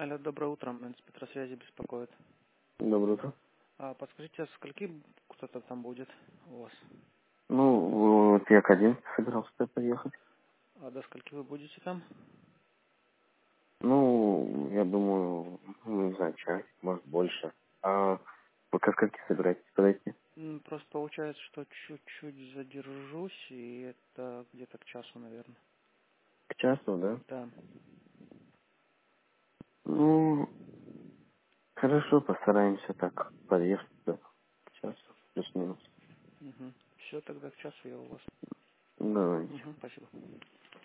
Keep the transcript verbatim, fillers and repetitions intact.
Алло, доброе утро. Инспектор связи беспокоит. Доброе утро. А, подскажите, а скольки кто-то там будет у вас? Ну, вот я к одиннадцати собирался туда поехать. А до скольки вы будете там? Ну, я думаю, ну, не знаю, час, может, больше. А вы ко скольки собираетесь подойти? М, Просто получается, что чуть-чуть задержусь, и это где-то к часу, наверное. К часу, да? Да. Ну, хорошо, постараемся так подъехать туда к часу, плюс-минус. Угу. Все, тогда к часу я у вас. Давайте. Угу, спасибо.